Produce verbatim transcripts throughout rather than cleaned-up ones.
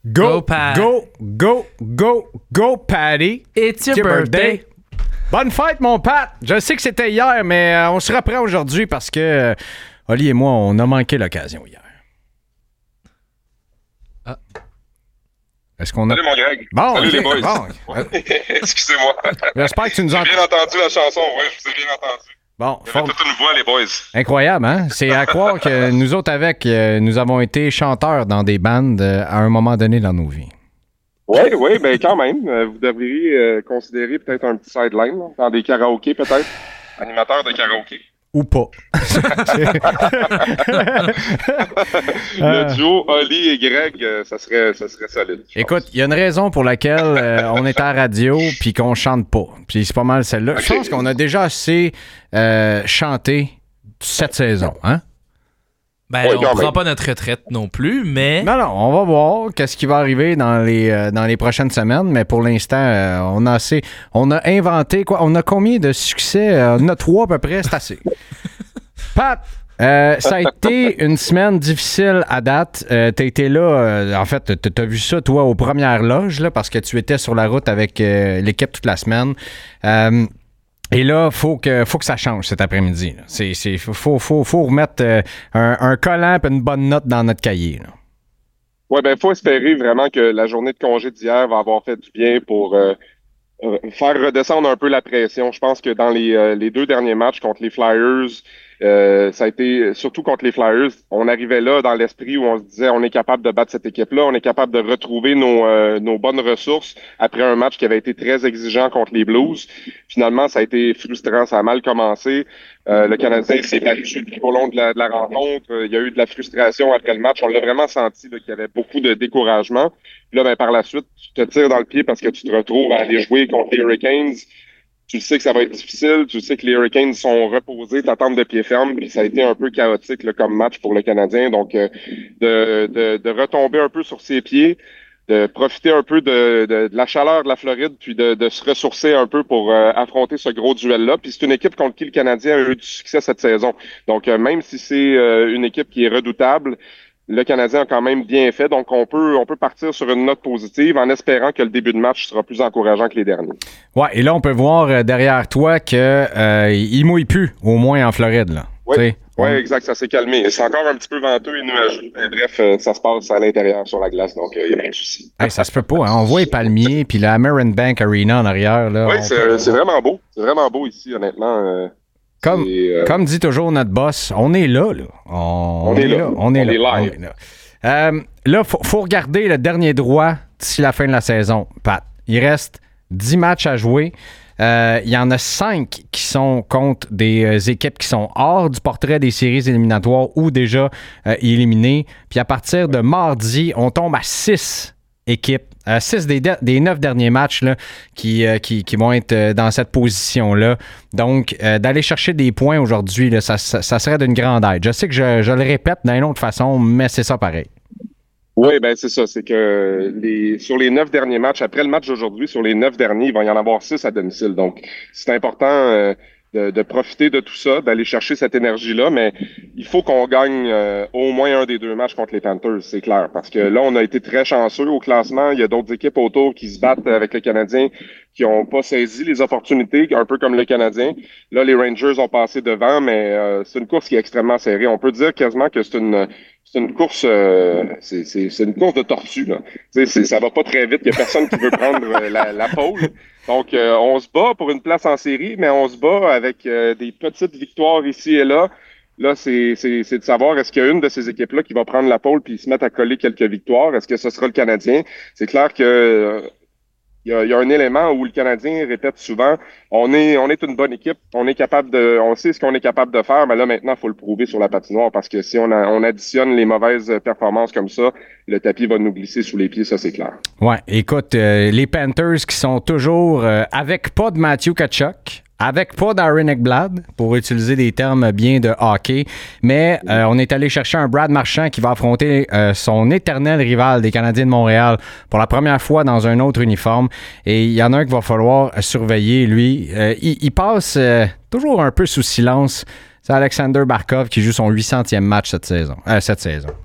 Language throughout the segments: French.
Go, Go, Pat. go, go, go, go, Patty. It's your, It's your birthday. birthday. Bonne fête, mon Pat. Je sais que c'était hier, mais euh, on se reprend aujourd'hui parce que euh, Oli et moi, on a manqué l'occasion hier. Ah. Est-ce qu'on a... Salut mon Greg. Bon, Salut ok, les boys. bon. Excusez-moi. J'espère que tu nous entends. J'ai bien entendu la chanson, oui, je vous ai bien entendu. Bon, Il y avait fort- toute une voix, les boys. incroyable, hein? C'est à croire que nous autres avec, euh, nous avons été chanteurs dans des bandes euh, à un moment donné dans nos vies. Oui, oui, ben quand même. Euh, vous devriez euh, considérer peut-être un petit sideline, là, dans des karaokés peut-être. Animateur de karaoké. Ou pas. Le duo Oli et Greg, euh, ça serait, ça serait solide. je Écoute, pense. il y a une raison pour laquelle euh, on est à la radio puis qu'on chante pas. Puis c'est pas mal celle-là. Je Ok. pense qu'on a déjà assez euh, chanté cette saison, hein? Ben, Ouais, on quand prend même. pas notre retraite non plus, mais Non, non, on va voir qu'est-ce qui va arriver dans les, euh, dans les prochaines semaines, mais pour l'instant, euh, on a assez. On a inventé quoi? On a combien de succès? Euh, on a trois à peu près, c'est assez. Pat, euh, ça a été une semaine difficile à date. Euh, t'as été là, euh, en fait, t'as, t'as vu ça, toi, aux premières loges, là, parce que tu étais sur la route avec euh, l'équipe toute la semaine. Euh, Et là, il faut que, faut que ça change cet après-midi. là. C'est, c'est, faut, faut, faut remettre euh, un, un collant et une bonne note dans notre cahier. Là. Ouais, ben, faut espérer vraiment que la journée de congé d'hier va avoir fait du bien pour euh, euh, faire redescendre un peu la pression. Je pense que dans les, euh, les deux derniers matchs contre les Flyers, euh, ça a été, surtout contre les Flyers, on arrivait là dans l'esprit où on se disait on est capable de battre cette équipe-là, on est capable de retrouver nos, euh, nos bonnes ressources après un match qui avait été très exigeant contre les Blues. Finalement, ça a été frustrant, ça a mal commencé. Euh, le Canadien s'est battu tout au long de la, de la rencontre. Euh, Il y a eu de la frustration après le match. On l'a vraiment senti là, qu'il y avait beaucoup de découragement. Puis là, ben, par la suite, tu te tires dans le pied parce que tu te retrouves à aller jouer contre les Hurricanes. Tu le sais que ça va être difficile. Tu sais que les Hurricanes sont reposés, t'attendent de pied ferme. Puis ça a été un peu chaotique là, comme match pour le Canadien. Donc, euh, de, de, de retomber un peu sur ses pieds, de profiter un peu de, de, de la chaleur de la Floride, puis de, de se ressourcer un peu pour euh, affronter ce gros duel-là. Puis c'est une équipe contre qui le Canadien a eu du succès cette saison. Donc, euh, même si c'est euh, une équipe qui est redoutable, le Canadien a quand même bien fait. Donc, on peut, on peut partir sur une note positive en espérant que le début de match sera plus encourageant que les derniers. Ouais, et là, on peut voir euh, derrière toi que euh, il mouille plus, au moins en Floride. Là. Oui, Tu sais, oui, on- exact, ça s'est calmé. C'est encore un petit peu venteux et nuageux. Mais bref, euh, ça se passe à l'intérieur sur la glace, donc il n'y a pas de souci. Hey, ça se peut pas. Hein? On voit les palmiers, puis la Marin Bank Arena en arrière. Là, Oui, on c'est peut- c'est vraiment beau. C'est vraiment beau ici, honnêtement. Euh, Comme, c'est, euh, comme dit toujours notre boss, on est là. là. On, On est là. On est On là. est live. On est là. Euh, là, faut, faut regarder le dernier droit d'ici la fin de la saison, Pat. Il reste dix matchs à jouer. Euh, il y en a cinq qui sont contre des euh, équipes qui sont hors du portrait des séries éliminatoires ou déjà euh, éliminées. Puis à partir de mardi, on tombe à six équipes, euh, six des, de- des neuf derniers matchs là, qui, euh, qui, qui vont être euh, dans cette position-là. Donc, euh, d'aller chercher des points aujourd'hui, là, ça, ça, ça serait d'une grande aide. Je sais que je, je le répète d'une autre façon, mais c'est ça pareil. Oui, ben c'est ça. C'est que les sur les neuf derniers matchs, après le match d'aujourd'hui, sur les neuf derniers, il va y en avoir six à domicile. Donc, c'est important euh, de, de profiter de tout ça, d'aller chercher cette énergie-là, mais il faut qu'on gagne euh, au moins un des deux matchs contre les Panthers, c'est clair. Parce que là, on a été très chanceux au classement. Il y a d'autres équipes autour qui se battent avec le Canadien qui n'ont pas saisi les opportunités, un peu comme le Canadien. Là, les Rangers ont passé devant, mais euh, c'est une course qui est extrêmement serrée. On peut dire quasiment que c'est une c'est une course euh, c'est, c'est, c'est une course de tortue. Là. Tu sais, c'est, ça va pas très vite. Il y a personne qui veut prendre euh, la, la pole. Donc, euh, on se bat pour une place en série, mais on se bat avec euh, des petites victoires ici et là. Là, c'est, c'est, c'est de savoir est-ce qu'il y a une de ces équipes-là qui va prendre la pole puis se mettre à coller quelques victoires. Est-ce que ce sera le Canadien? C'est clair que euh, il y a, il y a un élément où le Canadien répète souvent, on est, on est une bonne équipe, on est capable de, on sait ce qu'on est capable de faire, mais là maintenant, il faut le prouver sur la patinoire parce que si on, a, on additionne les mauvaises performances comme ça, le tapis va nous glisser sous les pieds, ça c'est clair. Ouais, écoute, euh, les Panthers qui sont toujours euh, avec pas de Matthew Tkachuk, avec pas d'Aaron Ekblad, pour utiliser des termes bien de hockey, mais euh, on est allé chercher un Brad Marchand qui va affronter euh, son éternel rival des Canadiens de Montréal pour la première fois dans un autre uniforme. Et il y en a un qu'il va falloir surveiller, lui. Euh, il, il passe euh, toujours un peu sous silence. C'est Alexander Barkov qui joue son huit centième match cette saison. Euh, cette saison.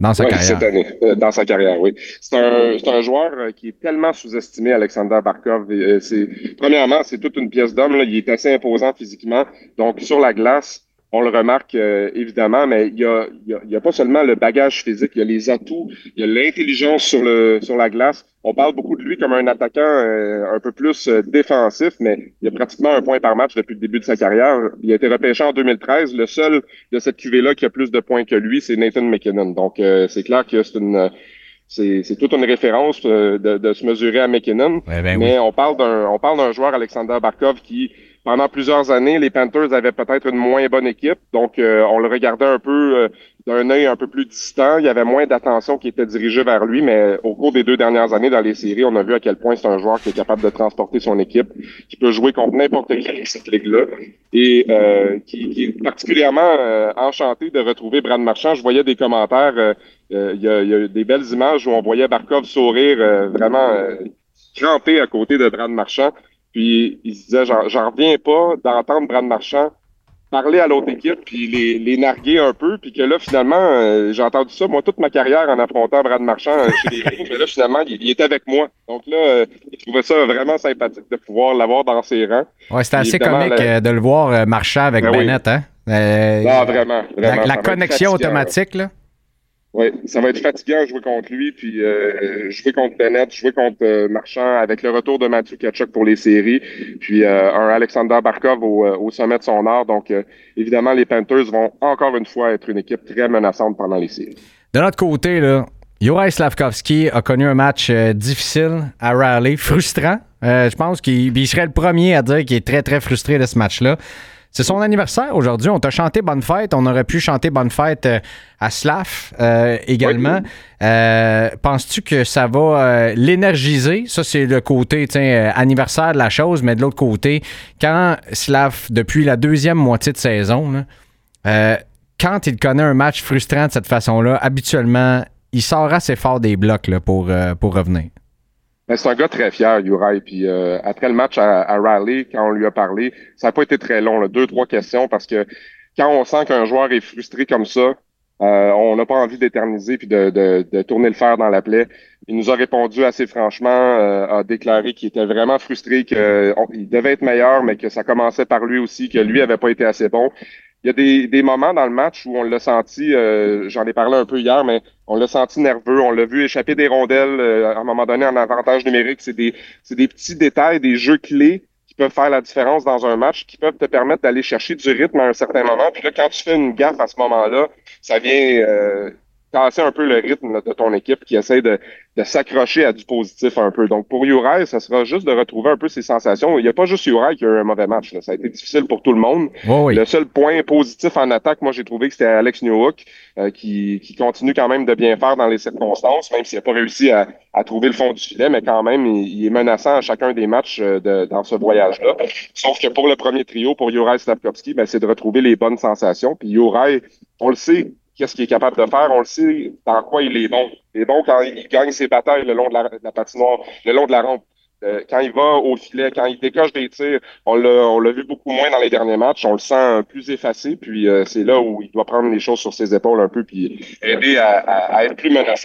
dans sa Oui, carrière. cette année, euh, dans sa carrière, oui. C'est un, c'est un joueur euh, qui est tellement sous-estimé, Alexander Barkov. Et, euh, c'est, premièrement, c'est toute une pièce d'homme, là. Il est assez imposant physiquement. Donc, sur la glace, on le remarque euh, évidemment, mais il y a, il y a, il y a pas seulement le bagage physique, il y a les atouts, il y a l'intelligence sur le sur la glace. On parle beaucoup de lui comme un attaquant euh, un peu plus euh, défensif, mais il a pratiquement un point par match depuis le début de sa carrière. Il a été repêché en deux mille treize. Le seul de cette cuvée-là qui a plus de points que lui, c'est Nathan McKinnon. Donc, euh, c'est clair que c'est une c'est, c'est toute une référence euh, de, de se mesurer à McKinnon. Ouais, ben mais oui. on parle d'un on parle d'un joueur, Alexander Barkov, qui pendant plusieurs années, les Panthers avaient peut-être une moins bonne équipe, donc euh, on le regardait un peu euh, d'un œil un peu plus distant. Il y avait moins d'attention qui était dirigée vers lui, mais au cours des deux dernières années dans les séries, on a vu à quel point c'est un joueur qui est capable de transporter son équipe, qui peut jouer contre n'importe qui dans cette ligue-là, et euh, qui, qui est particulièrement euh, enchanté de retrouver Brad Marchand. Je voyais des commentaires, euh, euh, il, y a, il y a des belles images où on voyait Barkov sourire euh, vraiment euh, crampé à côté de Brad Marchand. Puis il se disait, j'en, j'en reviens pas d'entendre Brad Marchand parler à l'autre équipe, puis les, les narguer un peu, puis que là, finalement, euh, j'ai entendu ça, moi, toute ma carrière en affrontant Brad Marchand euh, chez les Kings, mais là, finalement, il, il était avec moi. Donc là, euh, il trouvait ça vraiment sympathique de pouvoir l'avoir dans ses rangs. Ouais, c'était Puis assez évidemment, comique la- euh, de le voir euh, marcher avec Ben oui. Bennett, hein? Euh, Ah, vraiment, la vraiment. la ça va être connexion fatigant, automatique, là. Oui, ça va être fatigant de jouer contre lui, puis euh, jouer contre Bennett, jouer contre euh, Marchand, avec le retour de Matthew Tkachuk pour les séries, puis euh, un Alexander Barkov au, euh, au sommet de son art. Donc, euh, évidemment, les Panthers vont encore une fois être une équipe très menaçante pendant les séries. De l'autre côté, là, Juraj Slafkovský a connu un match euh, difficile à Raleigh, frustrant. Euh, je pense qu'il il serait le premier à dire qu'il est très, très frustré de ce match-là. C'est son anniversaire aujourd'hui. On t'a chanté Bonne Fête. On aurait pu chanter Bonne Fête euh, à Slav euh, également. Oui. Euh, penses-tu que ça va euh, l'énergiser? Ça, c'est le côté euh, anniversaire de la chose, mais de l'autre côté, quand Slav, depuis la deuxième moitié de saison, là, euh, quand il connaît un match frustrant de cette façon-là, habituellement, il sort assez fort des blocs là, pour, euh, pour revenir. Ben, c'est un gars très fier, Uri. Puis euh, après le match à, à Raleigh, quand on lui a parlé, ça n'a pas été très long, là, deux, trois questions, parce que quand on sent qu'un joueur est frustré comme ça, euh, on n'a pas envie d'éterniser puis de, de, de tourner le fer dans la plaie. Il nous a répondu assez franchement, euh, a déclaré qu'il était vraiment frustré, qu'il devait être meilleur, mais que ça commençait par lui aussi, que lui avait pas été assez bon. Il y a des, des moments dans le match où on l'a senti, euh, j'en ai parlé un peu hier, mais on l'a senti nerveux, on l'a vu échapper des rondelles euh, à un moment donné en avantage numérique. C'est des, c'est des petits détails, des jeux clés qui peuvent faire la différence dans un match, qui peuvent te permettre d'aller chercher du rythme à un certain moment. Puis là, quand tu fais une gaffe à ce moment-là, ça vient euh, casser un peu le rythme là, de ton équipe qui essaie de, de s'accrocher à du positif un peu. Donc pour Uri, ça sera juste de retrouver un peu ses sensations. Il n'y a pas juste Uri qui a eu un mauvais match. Là. Ça a été difficile pour tout le monde. Oh oui. Le seul point positif en attaque, moi j'ai trouvé que c'était Alex Newhook euh, qui, qui continue quand même de bien faire dans les circonstances, même s'il n'a pas réussi à, à trouver le fond du filet, mais quand même, il, il est menaçant à chacun des matchs euh, de, dans ce voyage-là. Sauf que pour le premier trio, pour Juraj Slafkovský, ben, c'est de retrouver les bonnes sensations. Puis Juraj, on le sait, qu'est-ce qu'il est capable de faire, on le sait dans quoi il est bon. Il est bon quand il gagne ses batailles le long de la, de la patinoire, le long de la rampe. Euh, quand il va au filet, quand il décoche des tirs, on l'a, on l'a vu beaucoup moins dans les derniers matchs. On le sent plus effacé, puis euh, c'est là où il doit prendre les choses sur ses épaules un peu, puis aider à, à, à être plus menaçant.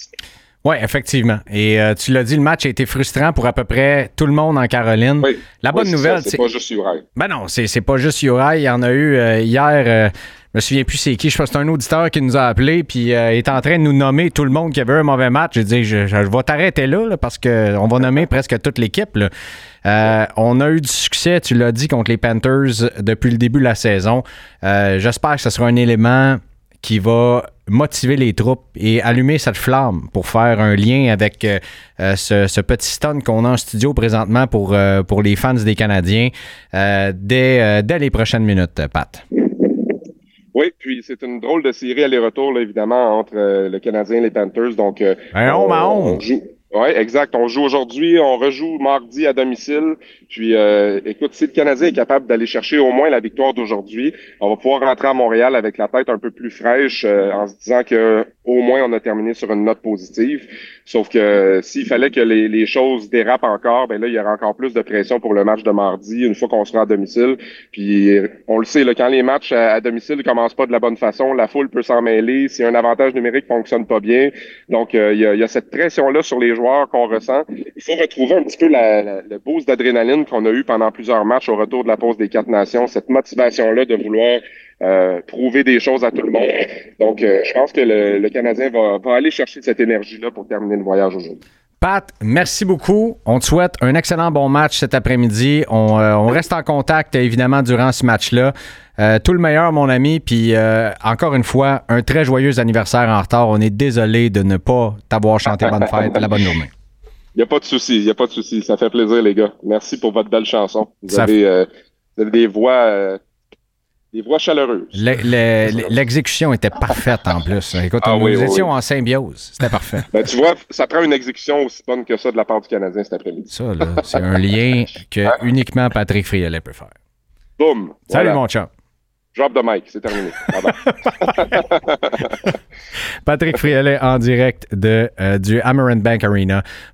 Oui, effectivement. Et euh, tu l'as dit, le match a été frustrant pour à peu près tout le monde en Caroline. Oui. La bonne oui, nouvelle, c'est, c'est pas juste Uri. Ben non, c'est, c'est pas juste Uri. Il y en a eu euh, hier. Euh, je me souviens plus c'est qui. Je pense que c'est un auditeur qui nous a appelé puis euh, est en train de nous nommer tout le monde qui avait eu un mauvais match. J'ai dit, je, je, je vais t'arrêter là, là parce qu'on va nommer presque toute l'équipe. Là. Euh, on a eu du succès, tu l'as dit, contre les Panthers depuis le début de la saison. Euh, j'espère que ce sera un élément qui va motiver les troupes et allumer cette flamme pour faire un lien avec euh, ce, ce petit stun qu'on a en studio présentement pour, euh, pour les fans des Canadiens euh, dès, euh, dès les prochaines minutes, Pat. Oui, puis c'est une drôle de série aller-retour, là, évidemment, entre euh, le Canadien et les Panthers. Donc, euh, ben, on, on, on. on joue. Oui, exact. On joue aujourd'hui, on rejoue mardi à domicile. Puis, euh, écoute, si le Canadien est capable d'aller chercher au moins la victoire d'aujourd'hui, on va pouvoir rentrer à Montréal avec la tête un peu plus fraîche euh, en se disant que au moins on a terminé sur une note positive. Sauf que euh, s'il fallait que les, les choses dérapent encore, ben là, il y aura encore plus de pression pour le match de mardi une fois qu'on sera à domicile. Puis, on le sait, là, quand les matchs à, à domicile ne commencent pas de la bonne façon, la foule peut s'en mêler. Si un avantage numérique fonctionne pas bien, donc euh, il y, a, il y a cette pression-là sur les joueurs qu'on ressent. Il faut retrouver un petit peu la, la, le boost d'adrénaline qu'on a eu pendant plusieurs matchs au retour de la pause des quatre nations, cette motivation-là de vouloir euh, prouver des choses à tout le monde. Donc, euh, je pense que le, le Canadien va, va aller chercher cette énergie-là pour terminer le voyage aujourd'hui. Pat, merci beaucoup. On te souhaite un excellent bon match cet après-midi. On, euh, on reste en contact, évidemment, durant ce match-là. Euh, tout le meilleur, mon ami. Puis, euh, encore une fois, un très joyeux anniversaire en retard. On est désolé de ne pas t'avoir chanté bonne fête. La bonne journée. Il n'y a pas de souci, il n'y a pas de souci. Ça fait plaisir, les gars. Merci pour votre belle chanson. Vous, Ça avez, euh, vous avez des voix... Euh, Des voix chaleureuses. Le, le, l'exécution était parfaite en plus. Écoute, ah, nous oui, étions oui. en symbiose. C'était parfait. Ben, tu vois, ça prend une exécution aussi bonne que ça de la part du Canadien cet après-midi. Ça, là, c'est un lien que uniquement Patrick Friolet peut faire. Boum! Salut, voilà. mon chum. Drop the mic, c'est terminé. Patrick Friolet en direct de, euh, du Amerant Bank Arena